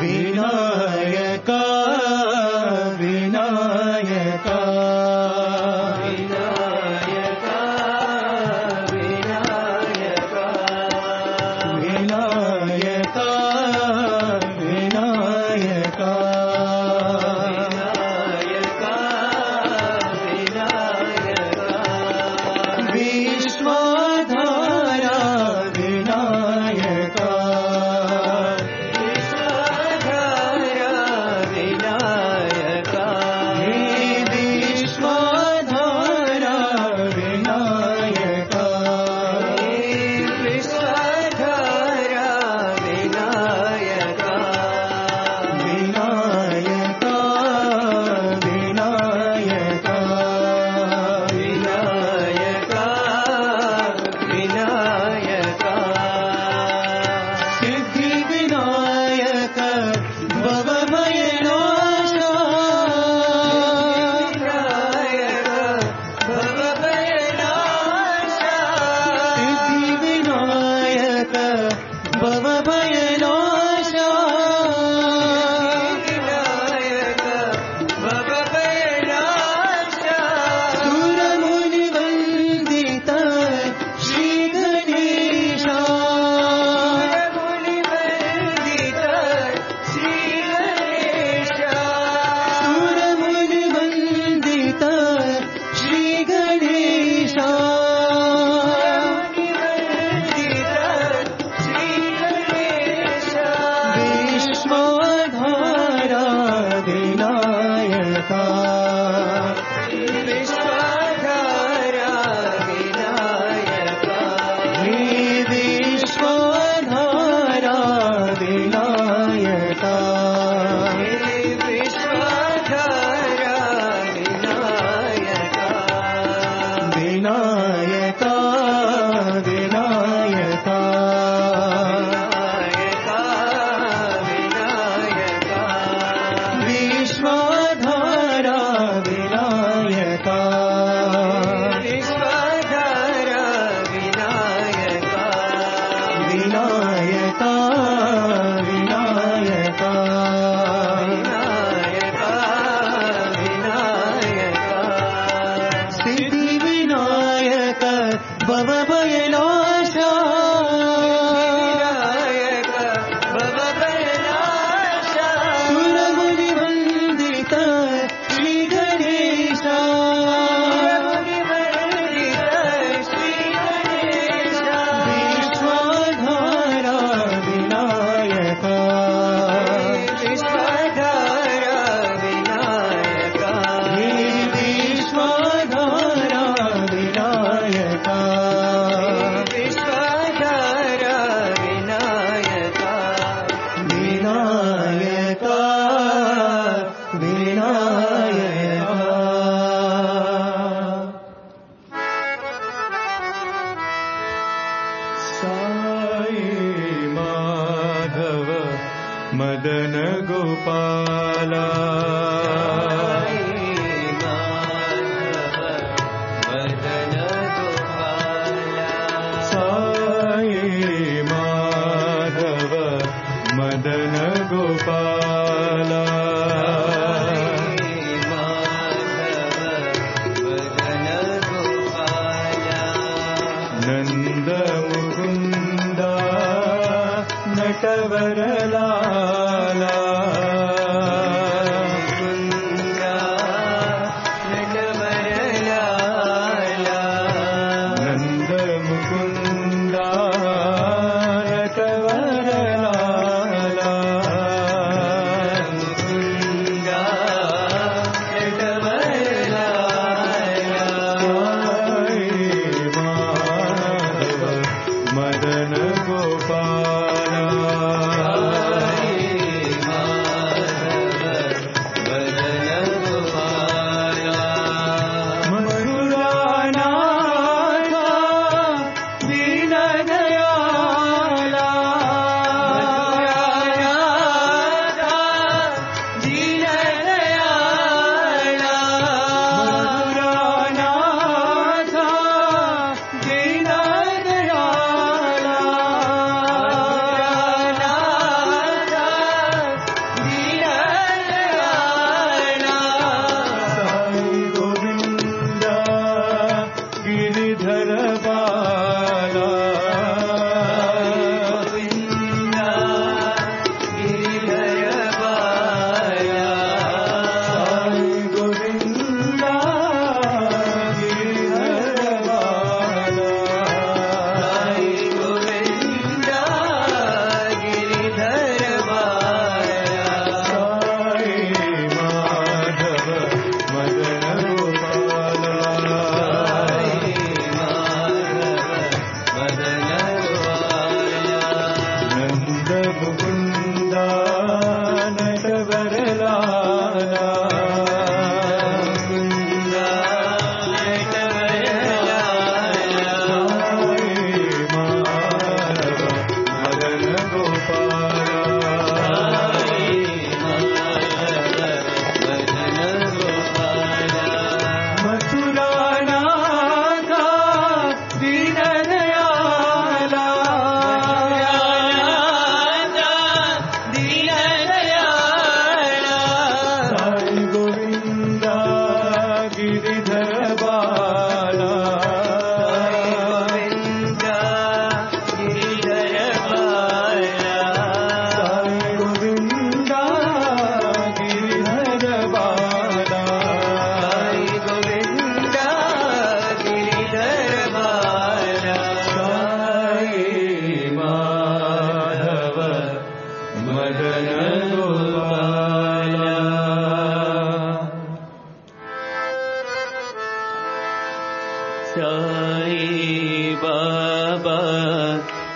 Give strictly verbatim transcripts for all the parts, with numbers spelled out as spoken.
వినాయక వినాయక వినాయక వినాయక వినాయక వినాయక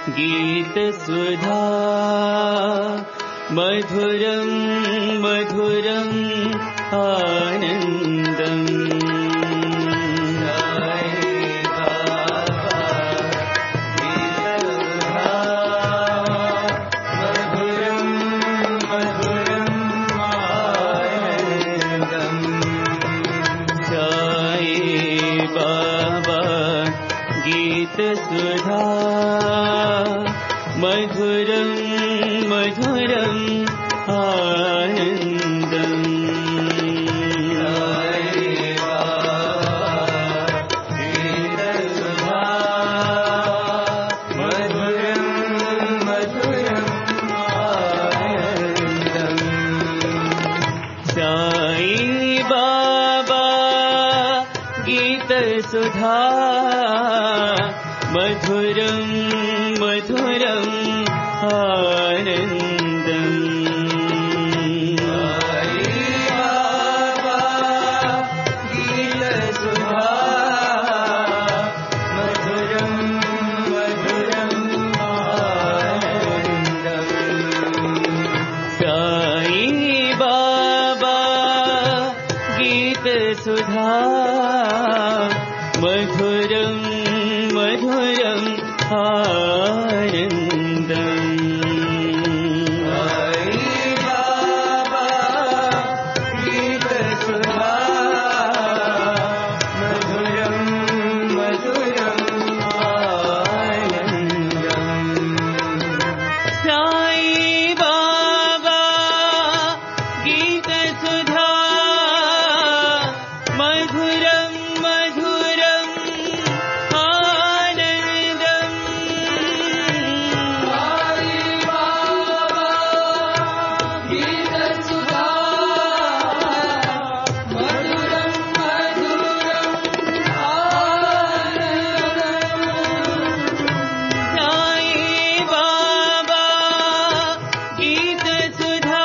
गीत सुधा मधुरं मधुरं आनन्दम् सुधा मधुरं मधुरं आनन्दम् साई बाबा गीत सुधा मधुरं मधुरं आनन्दम् साई बाबा गीत सुधा मधुरं मधुरं आनन्दम् साई बाबा गीत सुधा मधुरं मधुरं आनन्दम् साई बाबा गीत सुधा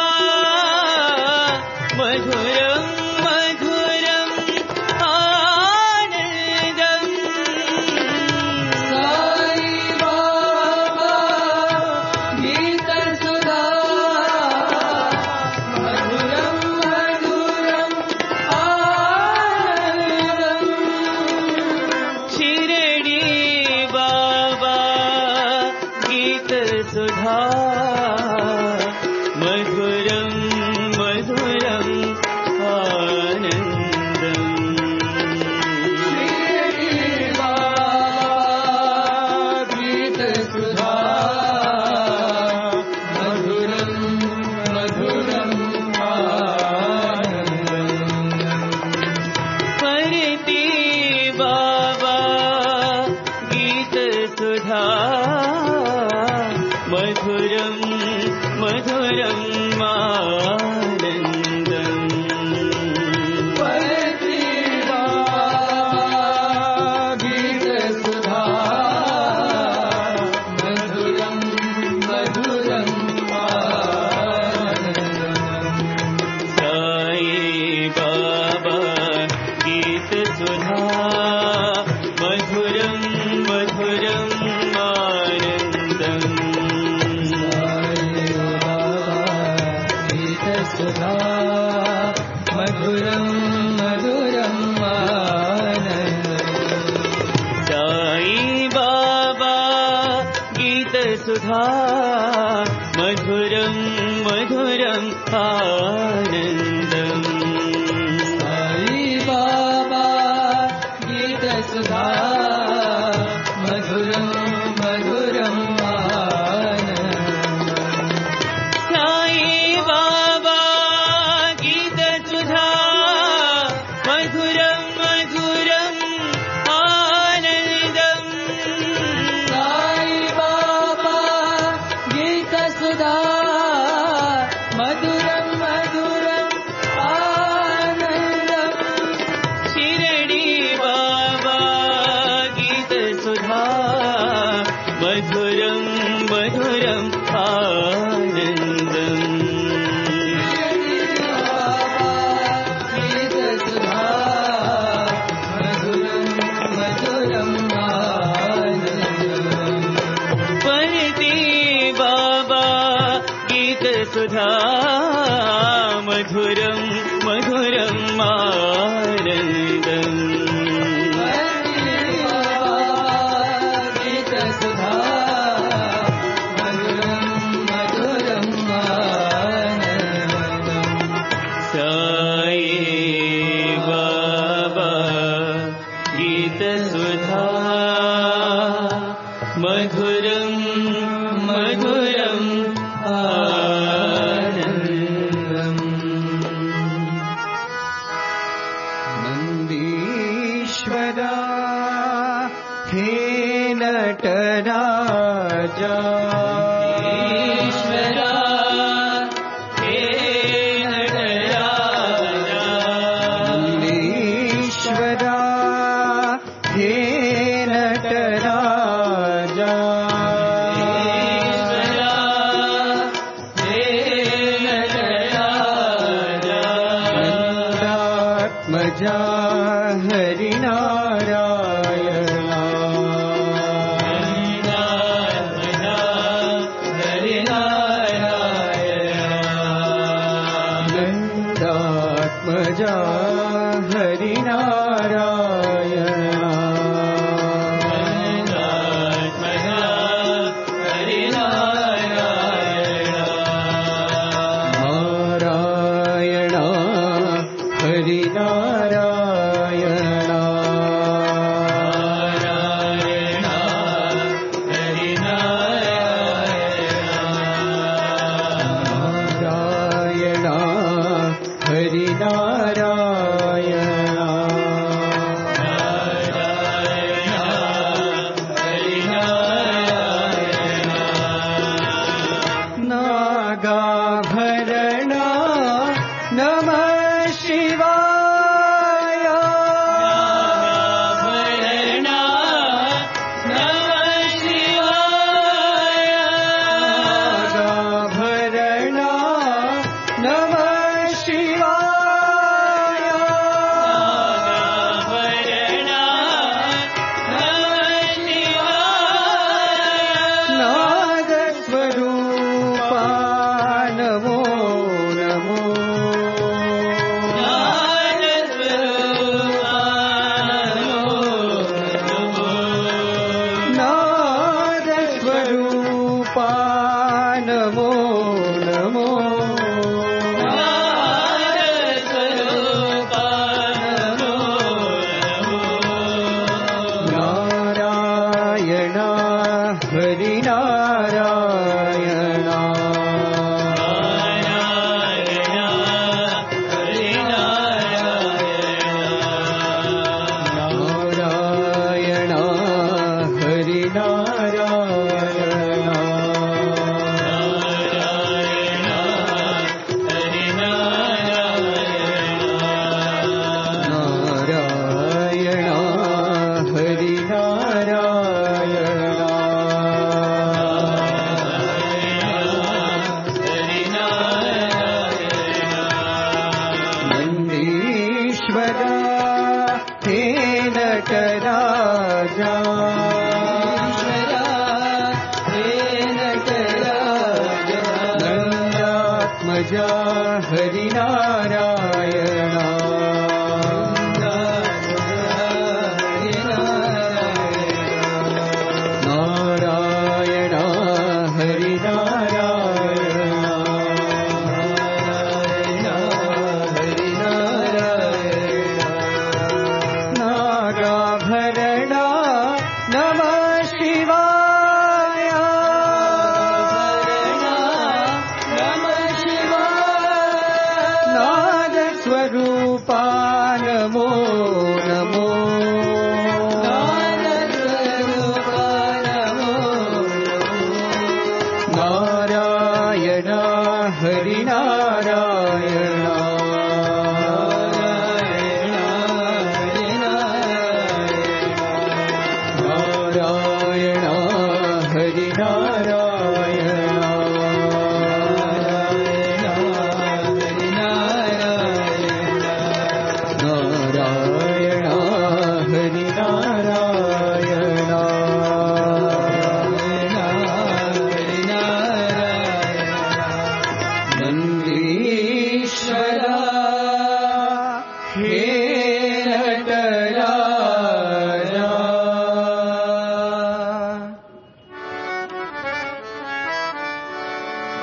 मधुरं मधुरं आनन्दम् शिरडी बाबा गीत सुधा मधुरं मधुरं आनन्दम् परती बाबा गीत सुधा मधुरं मधुरं आनन्दम् साई बाबा गीत सुधा मधुरं मधुरं आनन्दम् मधुरं मधुरं साई बाबा गीत सुधा मधुरं मधुरं आनन्दम् साई बाबा गीत सुधा मधुरं मधुरं साई बाबा गीत सुधा मधुरं मधुरं आनन्दम् साई बाबा गीत सुधा मधुरं मधुरं आनन्दम् शिरडी बाबा गीत सुधा मधुरं मधुरं आनन्दम् गीत सुधा मधुरं मधुरं आनन्दम् पर गीतसुधा मधुरं मधुरम् आनन्दम्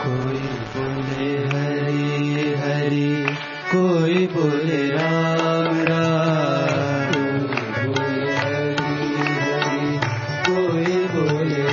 कोई बोले हरि हरि, कोई बोले राम राम, कोई बोले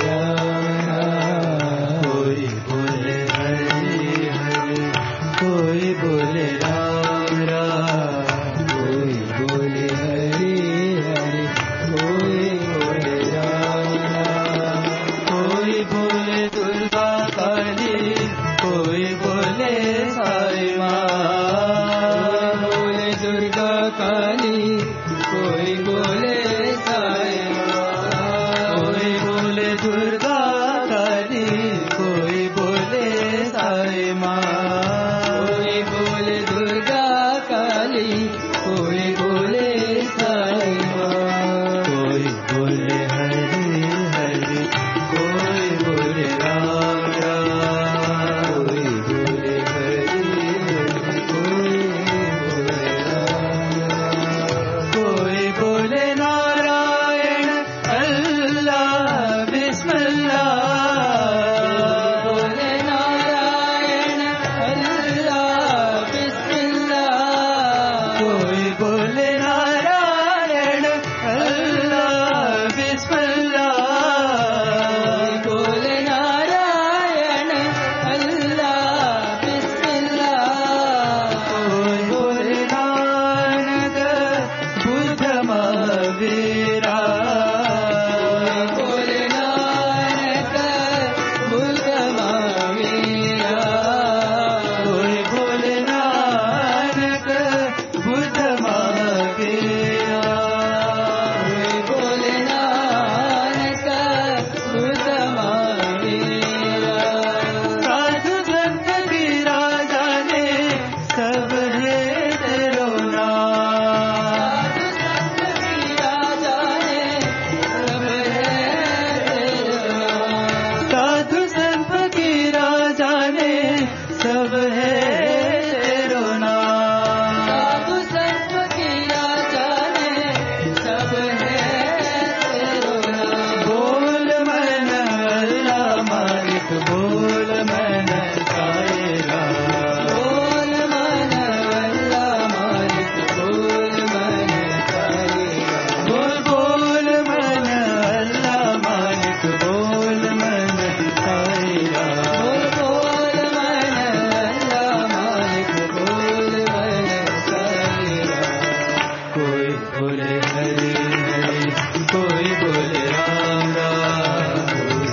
हरि हरि, कोई बोले राम राम, कोई बोले हरि हरि, कोई बोले राम राम, कोई बोले दुर्गा काली, कोई बोले साई माँ, बोले दुर्गा काली, कोई बोले साई माँ, कोई बोले दुर्गा काली, कोई बोले साई माँ, कोई बोले दुर्गा काली, कोई बोले साई माँ, कोई बोले हरि हरि, कोई बोले राम राम, कोई बोले हरि हरि, कोई बोले राम राम, कोई बोले नारायण अल्लाह बिस्मिल्लाह, बोले नारायण अल्लाह बिस्मिल्लाह, कोई बोले नारायण अल्लाह बिस्मिल्लाह, बोले नारायण अल्लाह बिस्मिल्लाह, कोई बोले नानक बुद्ध महावीरा, बोले नानक बुद्ध महावीरा, कोई बोले नानक बुद्ध महावीरा, कोई बोले नानक बुद्ध महावीरा, साधु संत की राजा ने सब है तेरो नाम, साधु संत की राजा ने सब है तेरो नाम, साधु संत की राजा ने सब है तेरो नाम, बोल मन अल्लाह मालिक, बोल मन साईरा, बोल मन अल्लाह मालिक, बोल मन साईरा, बोल बोल मन अल्लाह मालिक, बोल मन साईरा, बोल बोल मन अल्लाह मालिक, बोल मन साईरा, कोई बोले हरि हरि, कोई बोले राम राम,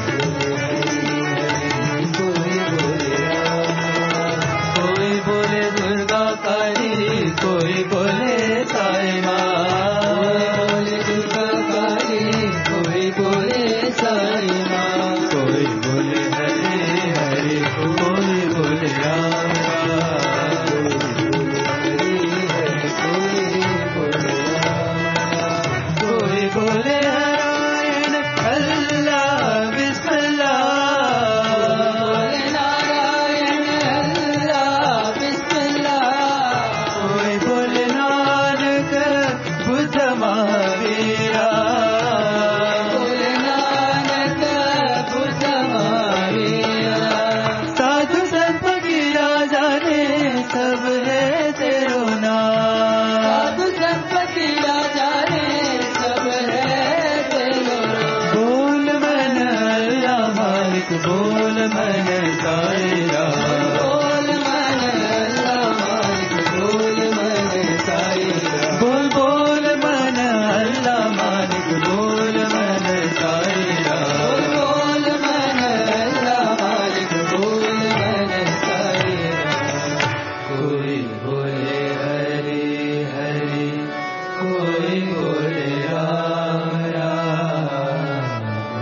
कोई बोले राम राम, कोई बोले दुर्गा काली, कोई बोले साई माँ, बोले दुर्गा काली, कोई बोले साई माँ, कोई बोले हरि हरि, कोई बोले राम राम, कोई बोले हरि हरि, कोई बोले राम राम, कोई बोले नारायण अल्लाह बिस्मिल्लाह, बोले नारायण अल्लाह बिस्मिल्लाह, कोई बोले नानक बुद्ध महावीरा, बोले नानक बुद्ध महावीरा, साधु संत की राजा ने सब है तेरो नाम, साधु संत की राजा ने सब है तेरो नाम, बोल मन अल्लाह मालिक, बोल मन साईरा, बोल मन अल्लाह मालिक, बोल मन साईरा, बोल बोल मन अल्लाह मालिक, बोल मन साईरा, बोल बोल मन अल्लाह मालिक, बोल मन साईरा, कोई बोले हरि हरि, कोई बोले राम राम,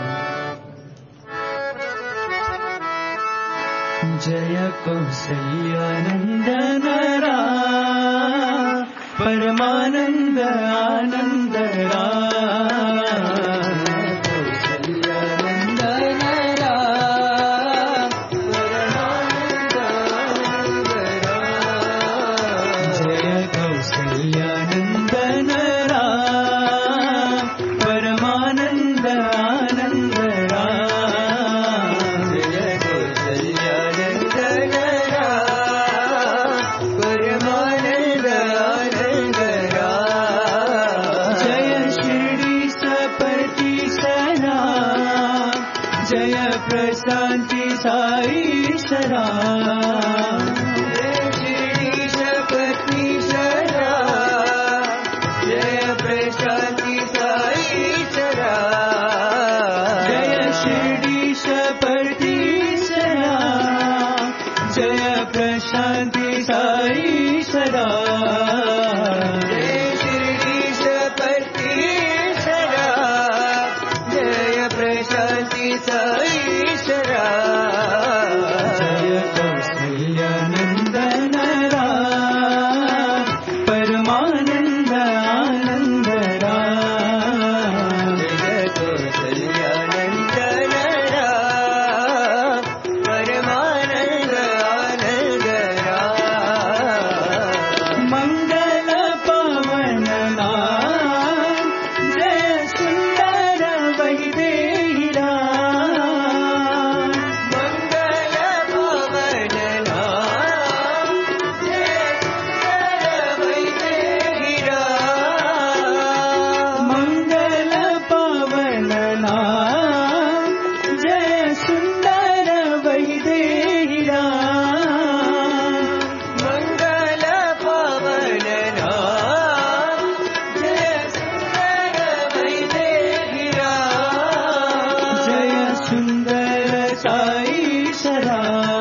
जय कौसल्यानंदन राम, परमानंद आनंद राम, कौसल्यानंदन राम, परमानंद आनंद राम, जय कौसल्यानंदन राम, परमानंद आनंद राम, जय कौसल्यानंदन साईश्वरा जय शिरीष पतीश्वरा जय प्रशांति साईश्वरा जय शिरीष पतीश्वरा जय प्रशांति साईश्वरा जय शिरीष पतीश्वरा जय प्रशांति साईश्वरा जय कौसल्यानंदन राम परमानंद आनंद राम जय कौसल्यानंदन राम परमानंद आनंद राम मंगल पावन नाम जय सुंदर वैदेही राम मंगल पावन नाम जय सुंदर वैदेही राम मंगल पावन नाम जय सुंदर वैदेही राम मंगल पावन नाम जय सुंदर वैदेही राम जय सुंदर साईश्वरा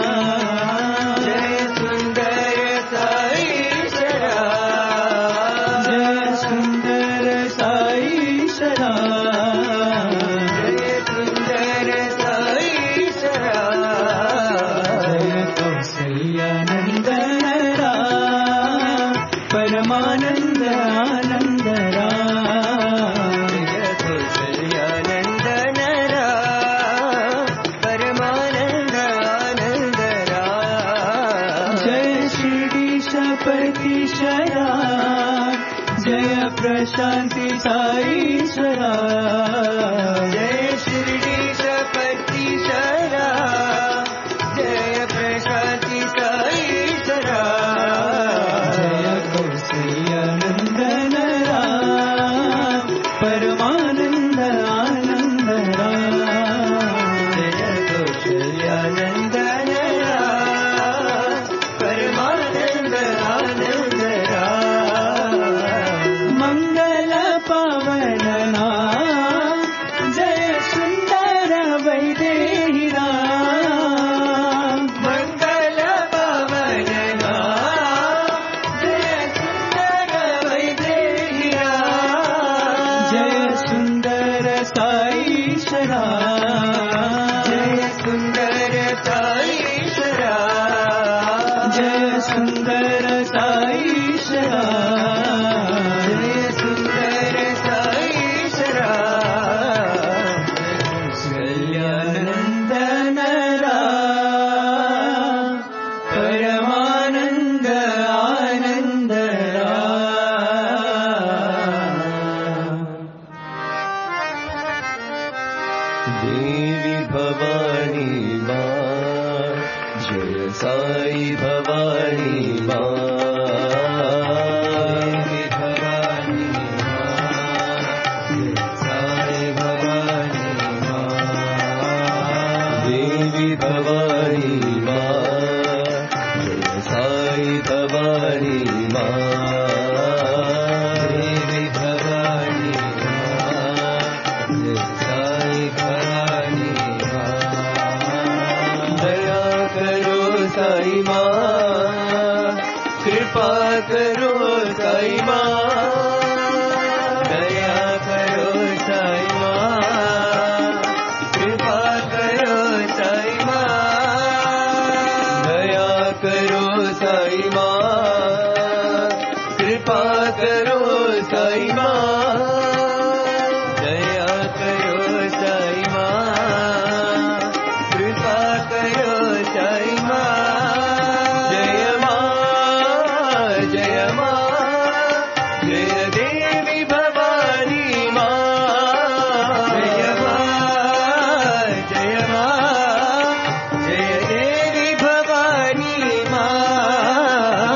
जय सुंदर साईश्वरा जय सुंदर साईश्वरा जय सुंदर साईश्वरा जय कौसल्यानंदन राम परमानंद आनंद राम जय कौसल्यानंदन राम परमानंद आनंद राम जय शिरीष पतीश्वरा जय प्रशांति साईश्वरा जय शिरीष पतीश्वरा जय प्रशांति साईश्वरा जय कौसल्यानंदन राम परमानंद आनंद राम जय कौसल्यानंदन राम परमानंद आनंद राम मंगल पावन नाम जय सुंदर वैदेही राम मंगल पावन नाम जय सुंदर वैदेही राम जय सुंदर साईश्वरा जय सुंदर साईश्वरा जय सुंदर साईश्वरा जय सुंदर साईश्वरा कौसल्यानंदन राम परमानंद आनंद राम देवी भवानी माँ जय साई भवानी माँ देवी भवानी माँ जय साई भवानी माँ देवी भवानी माँ जय साई भवानी माँ देवी भवानी माँ जय साई भवानी माँ दया करो साई माँ कृपा करो साई माँ दया करो साई माँ कृपा करो साई माँ दया करो साई माँ कृपा करो साई माँ दया करो साई माँ कृपा करो साई माँ जय माँ जय माँ जय देवी भवानी माँ जय माँ जय माँ जय देवी भवानी माँ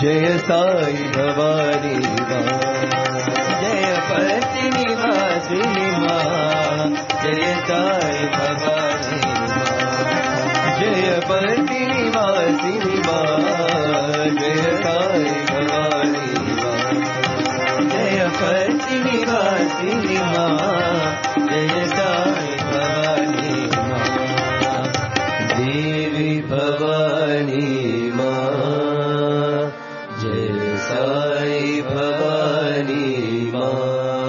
जय साई भवानी माँ जय पति निवासिनी माँ जय साई भवानी माँ जय पति निवासिनी माँ जय साई भवानी माँ जय पति निवासिनी माँ जय साई भवानी माँ देवी भवानी माँ जय साई भवानी माँ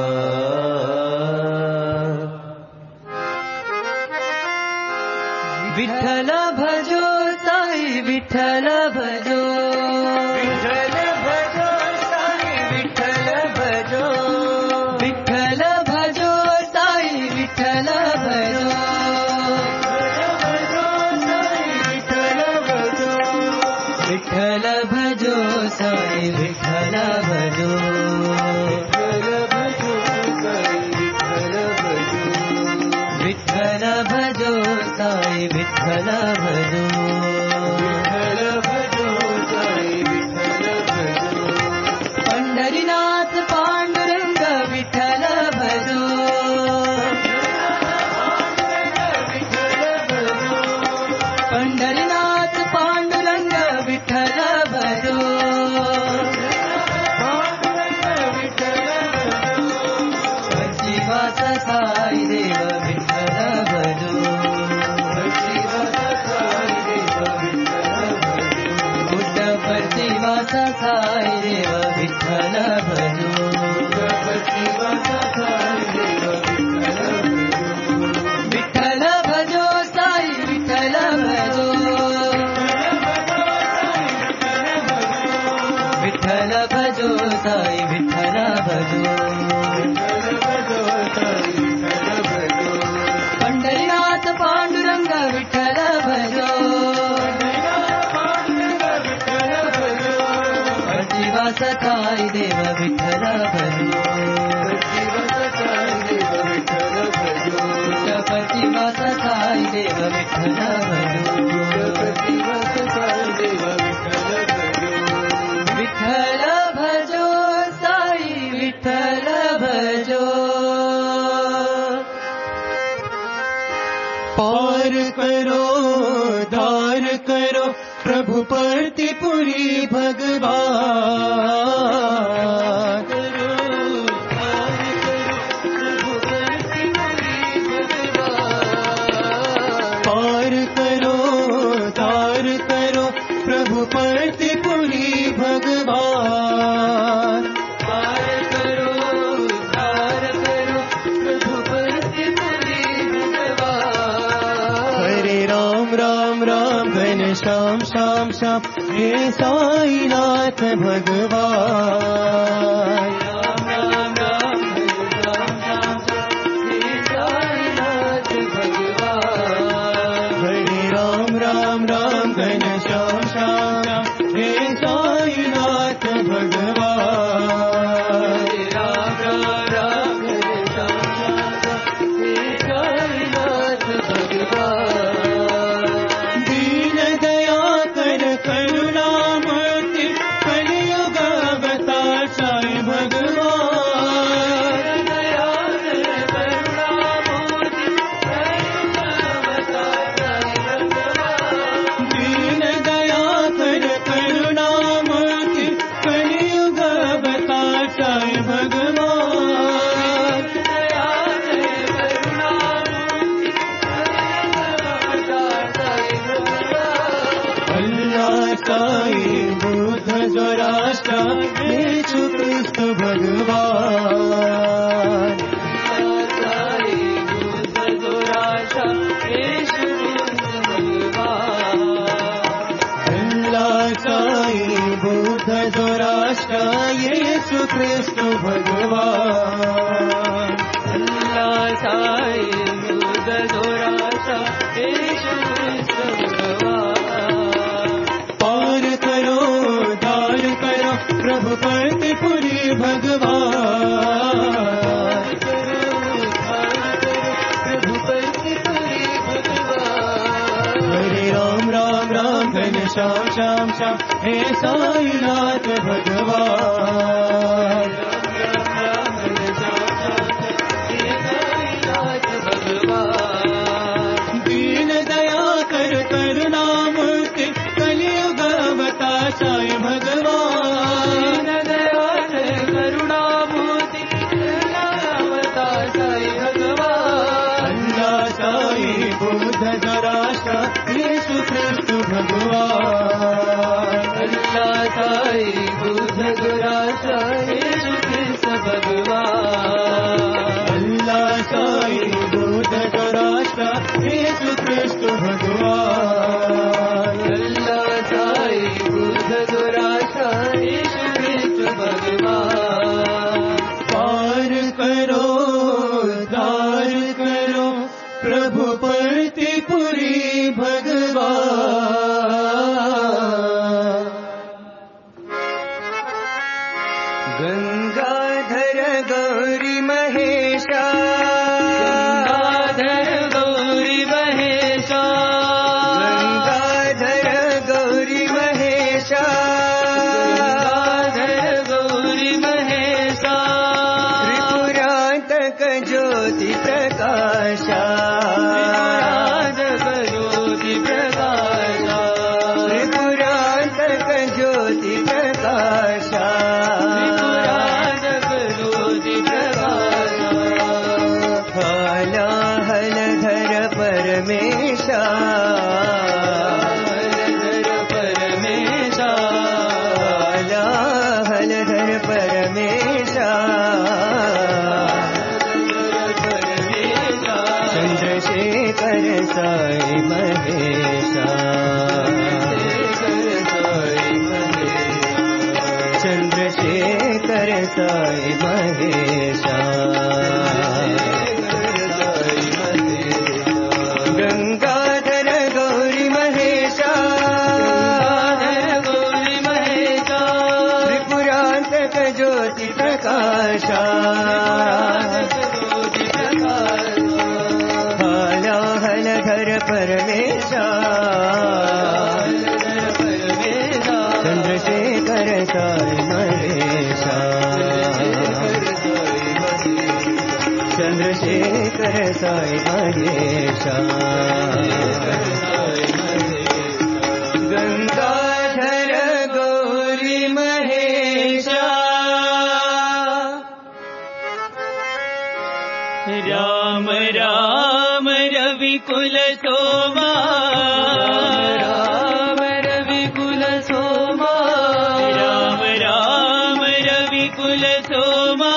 विठ्ठल भजो साई विठ्ठल भजो विठ्ठल भजो साई विठ्ठल भजो विठ्ठल भजो साई विठ्ठल भजो विठ्ठल भजो साई विठ्ठल भजो विठ्ठल भजो साई विठ्ठल भजो पंढरीनाथ पांडुरंग विठ्ठल भजो पंढरीनाथ पांडुरंग विठ्ठल भजो भक्तिवास साई देव विठ्ठल भजो बुद्ध भक्तिवास साई देव विठ्ठल भजो विठ्ठल भजो साई विठ्ठल भजो विठ्ठल भजो साई विठ्ठल भजो पंढरीनाथ पांडुरंग विठ्ठल भजो भक्तिवास साई देव विठ्ठल भजो भक्तिवास साई देव विठ्ठल भजो विठ्ठल भजो साई विठ्ठल भजो पार करो दार करो प्रभु प्रतिपुरी भगवान पार करो दार करो प्रभु प्रतिपुरी भगवान पार करो दार करो प्रभु प्रतिपुरी भगवान हरे राम राम राम घन श्याम श्याम श्याम हे साईनाथ भगवान राम राम राम घन श्याम श्याम श्याम हे साईनाथ भगवान हरे राम राम राम घन श्याम श्याम श्याम हे साईनाथ भगवान राम राम राम घन श्याम श्याम श्याम हे साईनाथ भगवान दीन दया कर करुणामूर्ति कलियुग अवतार साई भगवान दया कर करुणामूर्ति कलियुग अवतार साई भगवान दीन दया कर करुणामूर्ति कलियुग अवतार साई भगवान दया कर करुणामूर्ति अल्लाह साई बुद्ध जोराष्ट्र यीशु क्रिस्त भगवान साई बुद्ध जोराष्ट्र यीशु क्रिस्त भगवान अल्लाह साई बुद्ध जोराष्ट्र यीशु क्रिस्त भगवान अल्लाह साई बुद्ध जोराष्ट्र यीशु क्रिस्त भगवान पार करो दार करो प्रभु प्रतिपुरी भगवान प्रभु प्रतिपुरी भगवान हरे राम राम राम घन श्याम श्याम श्याम हे साईनाथ भगवान। दीन दया कर करुणामूर्ति कलियुग अवतार साई भगवान। दीन दया कर करुणामूर्ति अवतार साई भगवान। अल्लाह साई बुद्ध जराशा यीशु ख्रिस्त भगवान। अल्लाह साई बुद्ध जराशा यीशु ख्रिस्त भगवान। अल्लाह साई बुद्ध जराशा यीशु ख्रिस्त भगवान। अल्लाह साई बुद्ध जराशा यीशु ख्रिस्त भगवान। पार करो दार करो प्रभु परतिपुरी भगवान। गंगाधर गौरी महेशा गंगाधर गौरी महेशा गंगाधर गौरी महेशा गंगाधर गौरी महेशा त्रिपुरांतक ज्योति प्रकाशा ज्योति प्रकाशा त्रिपुरांतक ज्योति प्रकाशा ज्योति प्रकाशा। हलाहलधर परमेशा हलधर परमेशा हलाहलधर परमेशा चंद्रशेखर साई महेशा चंद्रशेखर साई महेशा। गंगाधर गौरी महेशा गौरी महेशा त्रिपुरांतक ज्योति प्रकाशा हलाहलधर परमेशा चंद्रशेखर साई महेशा चंद्रशेखर साई महेशा। गंगाधर गौरी महेशा राम राम रविकुल सोमा राम रविकुल सोमा राम राम रविकुल सोमा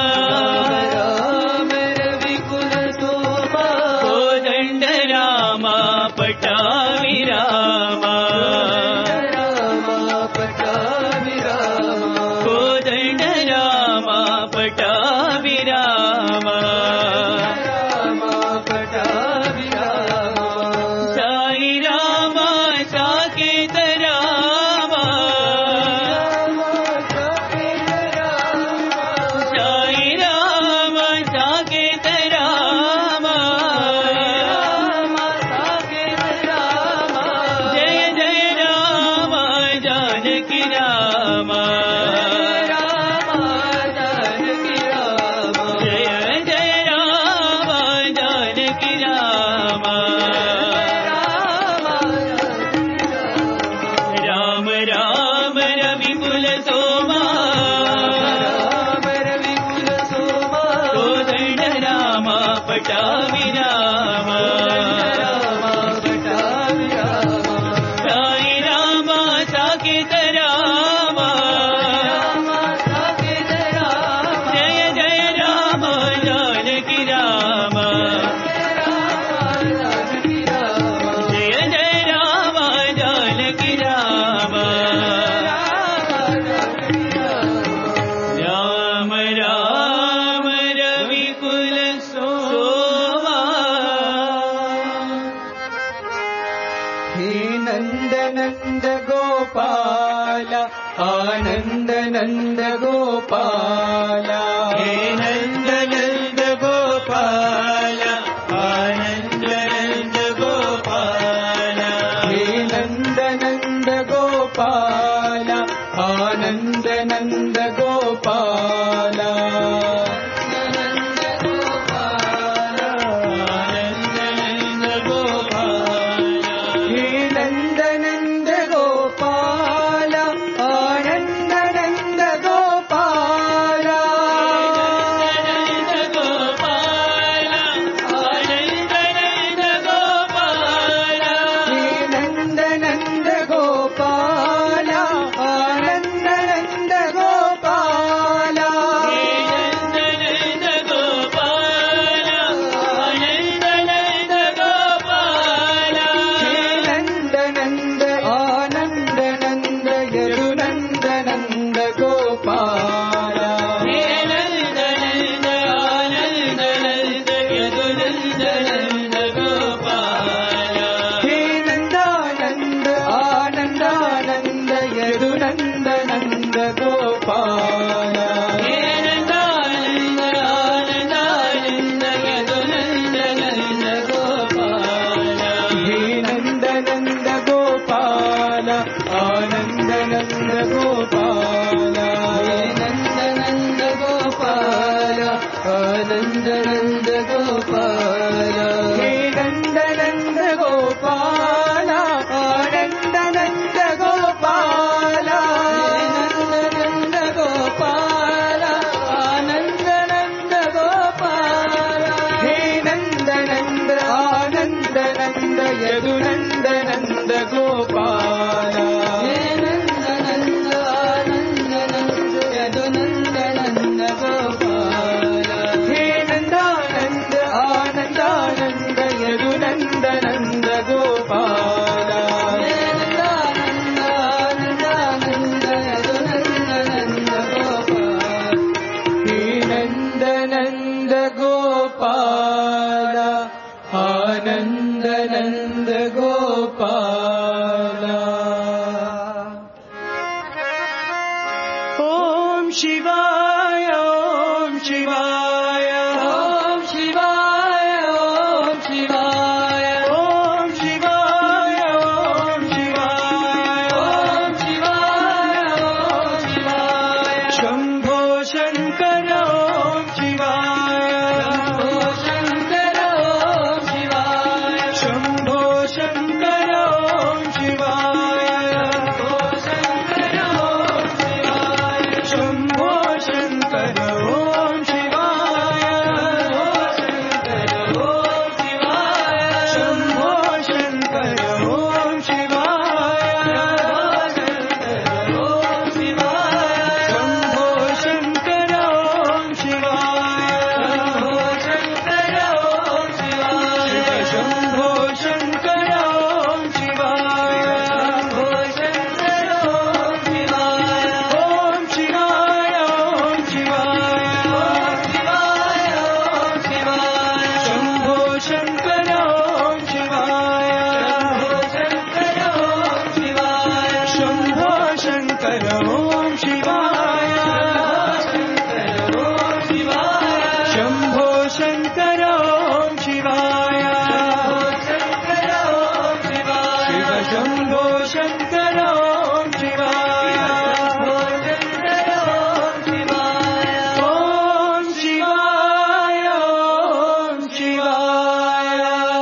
राम रविकुल सोमा कोदंड रामा पटाभि रामा रामा पटाभि रामा कोदंड रामा पटाभि रामा रामा पटाभि रामा साई रामा साकेत रामा साई रामा साकेत रामा जय जय रामा जानकी रामा जय जय रामा जानकी रामा राम राम रविकुल सोमा कोदंड रामा पटाभि रामा साई रामा साकेत रामा जय जय रामा जानकी रामा जय जय रामा जानकी रामा राम राम रविकुल सोमा। हे नंद नंद गोपाल आनंद नंद गोपाल हे नंद नंद गोपाल आनंद नंद गोपाल हे नंद नंद गोपाल आनंद नंद गोपाल। ओम शिवाय ओम शिवाय ओम शिवाय ओम शिवाय ओम शिवाय ओम शिवाय ओम शिवाय ओम शिवाय। शंभो शंकर ओम शिवाय शंभो शंकर ओम शिवाय शंभो शंकर ओम शिवाय शंभो शंकर ओम शिवाय शंभो शंकर ओम शिवाय शंभो शंकर ओम शिवाय ओम शिवाय ओम शिवाय शंभो शंकर ओम शिवाय शंभो शंकर ओम शिवाय शंभो शंकर ओम शिवाय शिव शंभो शंकर ओम शिवाय ओम शिवाय ओम शिवाय।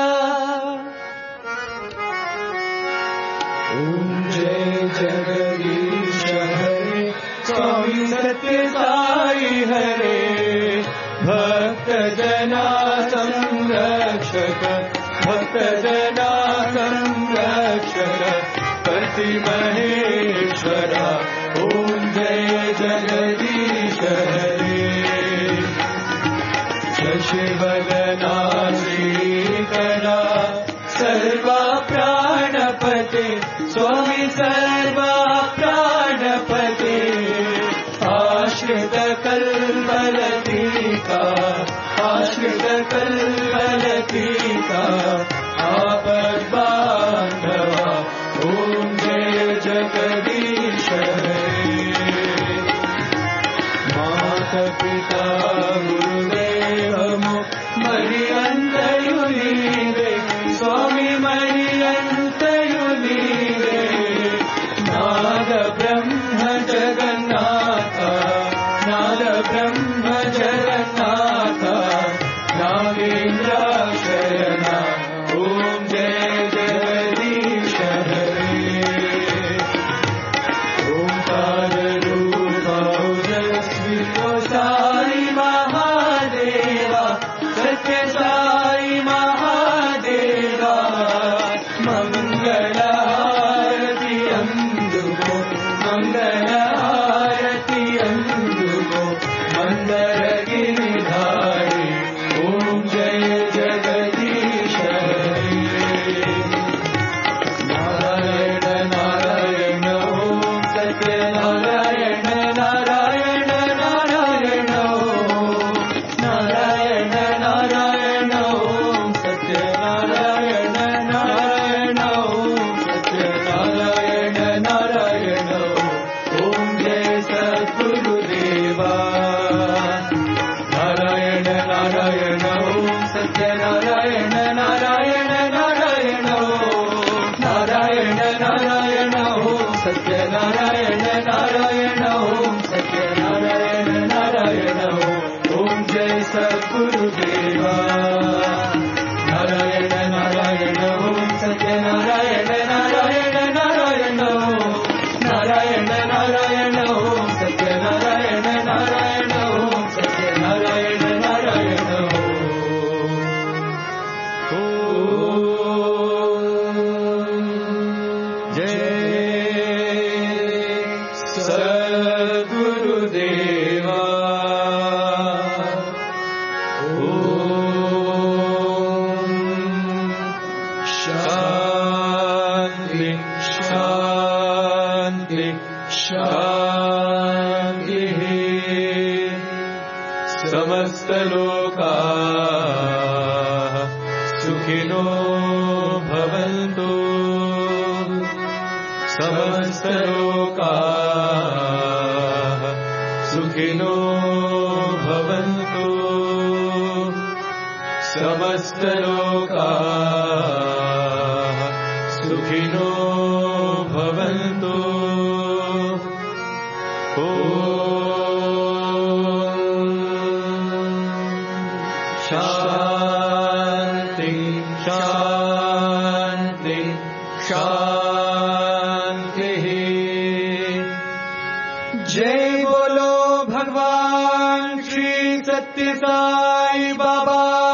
ओम जय जगदीश हरे स्वामी सत्य साई हरे भक्त जना संरक्षक भक्त जना संरक्षक पति महेश्वरा। ओम जय जगदीश हरे शशिवदना श्रीकरा सर्वा प्राणपते स्वामी सर्वा प्राणपते आश्रित कल्पलतिका आश्रित कल्पलतिका आपद्बान्धवा। ओम जय जगदीश हरे माता पिता गुरुदेव मरियन्तयुनीरे स्वामी मरियन्तयुनीरे नाद ब्रह्म जगन्नाथ नाद ब्रह्म जगन्नाथ नागेन्द्र शयना। ओम जय जगदीश हरे ओंकार रूप ओजस्वी ओ साई महादेवा सत्य साई महादेवा मंगल आरती अंदुको मंगल आरती अंदुको मंदर गिरिधारी। ओम जय जगदीश हरे नारायण नारायण ओम सत्य नारायण नारायण नारायण ओम नारायण नारायण ओम सत्य नारायण नारायण ओम सत्य नारायण नारायण ओम जय सद्गुरुदेवा नारायण नारायण ओम सत्य नारायण नारायण नारायण ओम नारायण नारायण ओम सत्य नारायण नारायण ओम सत्य नारायण नारायण ओम जय सद्गुरुदेवा नारायण नारायण ओम सत्य नारायण नारायण नारायण ओम नारायण नारायण ओम सत्य नारायण नारायण ओम सत्य नारायण नारायण ओम जय सद्गुरुदेवा। ओम शांति शांति शांति समस्त लोका सुखिनो भवन्तु समस्तलोकाः सुखिनो भवन्तु समस्तलोकाः सुखिनो भवन्तु ॐ शान्ति शान्ति शान्तिः जय बोलो भगवान श्री सत्य साई बाबा